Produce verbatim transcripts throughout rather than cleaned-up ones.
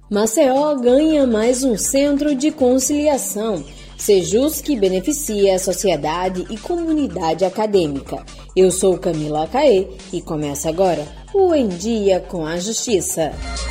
Maceió ganha mais um centro de conciliação. Sejusc beneficia a sociedade e comunidade acadêmica. Eu sou Camila Caê e começa agora o Em Dia com a Justiça.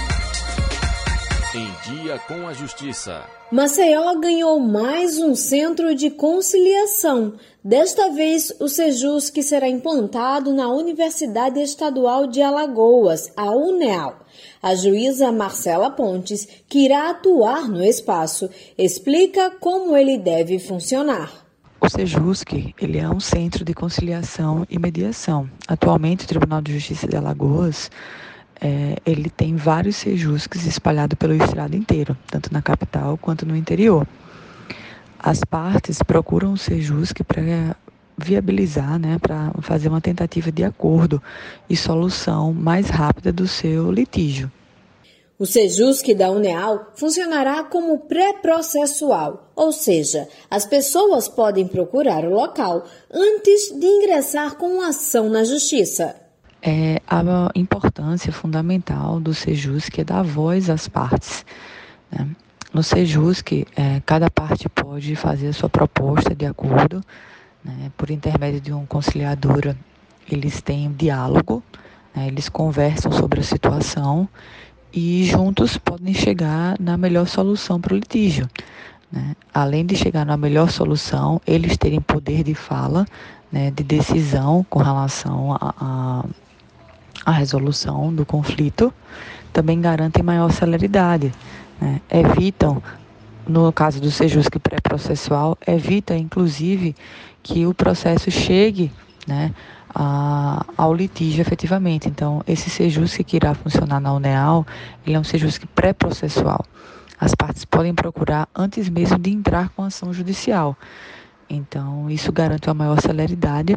Em Dia com a Justiça. Maceió ganhou mais um centro de conciliação. Desta vez, o Sejusc será implantado na Universidade Estadual de Alagoas, a UNEAL. A juíza Marcela Pontes, que irá atuar no espaço, explica como ele deve funcionar. O Sejusc, ele é um centro de conciliação e mediação. Atualmente, o Tribunal de Justiça de Alagoas, é, ele tem vários Sejuscs espalhados pelo estado inteiro, tanto na capital quanto no interior. As partes procuram o Sejusc para viabilizar, né, para fazer uma tentativa de acordo e solução mais rápida do seu litígio. O Sejusc da UNEAL funcionará como pré-processual, ou seja, as pessoas podem procurar o local antes de ingressar com a ação na Justiça. É, a importância fundamental do Sejusc é dar voz às partes, né? No Sejusc, é, cada parte pode fazer a sua proposta de acordo, né? Por intermédio de um conciliador, eles têm um diálogo, né? Eles conversam sobre a situação e juntos podem chegar na melhor solução para o litígio, né? Além de chegar na melhor solução, eles terem poder de fala, né, de decisão com relação a, a A resolução do conflito, também garantem maior celeridade, né? Evitam, no caso do Sejusc pré-processual, evita inclusive que o processo chegue, né, a, ao litígio efetivamente. Então, esse Sejusc que irá funcionar na UNEAL, ele é um Sejusc pré-processual. As partes podem procurar antes mesmo de entrar com a ação judicial. Então, isso garante uma maior celeridade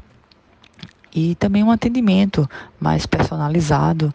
e também um atendimento mais personalizado.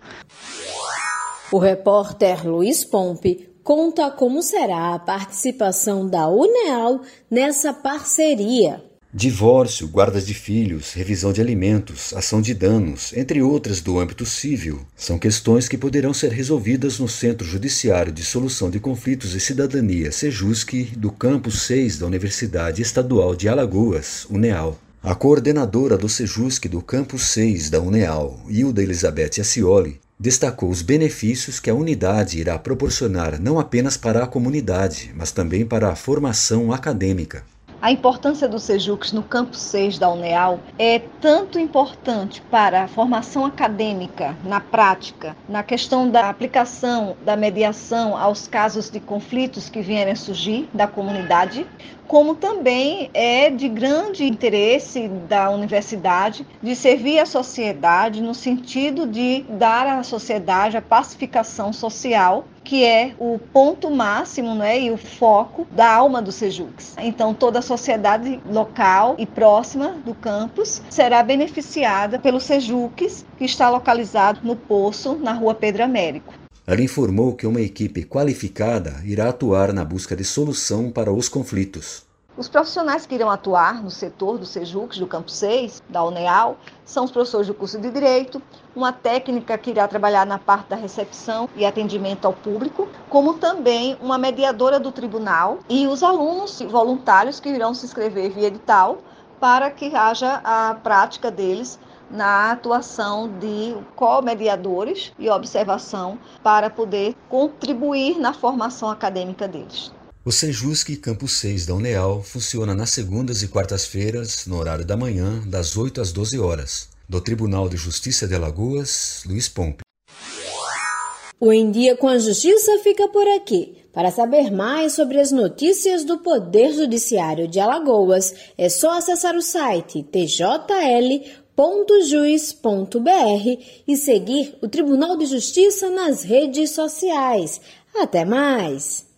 O repórter Luiz Pompe conta como será a participação da UNEAL nessa parceria. Divórcio, guardas de filhos, revisão de alimentos, ação de danos, entre outras do âmbito civil, são questões que poderão ser resolvidas no Centro Judiciário de Solução de Conflitos e Cidadania, Sejusc, do Campus seis da Universidade Estadual de Alagoas, UNEAL. A coordenadora do Sejusc do Campus seis da UNEAL, Hilda Elizabeth Ascioli, destacou os benefícios que a unidade irá proporcionar não apenas para a comunidade, mas também para a formação acadêmica. A importância do Sejusc no Campus seis da UNEAL é tanto importante para a formação acadêmica, na prática, na questão da aplicação da mediação aos casos de conflitos que vierem a surgir da comunidade, como também é de grande interesse da universidade de servir a sociedade no sentido de dar à sociedade a pacificação social, que é o ponto máximo, né, e o foco da alma do Sejusc. Então, toda a sociedade local e próxima do campus será beneficiada pelo Sejusc, que está localizado no Poço, na Rua Pedro Américo. Ela informou que uma equipe qualificada irá atuar na busca de solução para os conflitos. Os profissionais que irão atuar no setor do Sejusc, do Campus seis, da UNEAL, são os professores do curso de Direito, uma técnica que irá trabalhar na parte da recepção e atendimento ao público, como também uma mediadora do tribunal e os alunos voluntários que irão se inscrever via edital para que haja a prática deles na atuação de co-mediadores e observação para poder contribuir na formação acadêmica deles. O Sejusc Campus seis da UNEAL funciona nas segundas e quartas-feiras, no horário da manhã, das oito às doze horas. Do Tribunal de Justiça de Alagoas, Luiz Pompe. O Em Dia com a Justiça fica por aqui. Para saber mais sobre as notícias do Poder Judiciário de Alagoas, é só acessar o site t j l ponto juiz ponto b r e seguir o Tribunal de Justiça nas redes sociais. Até mais!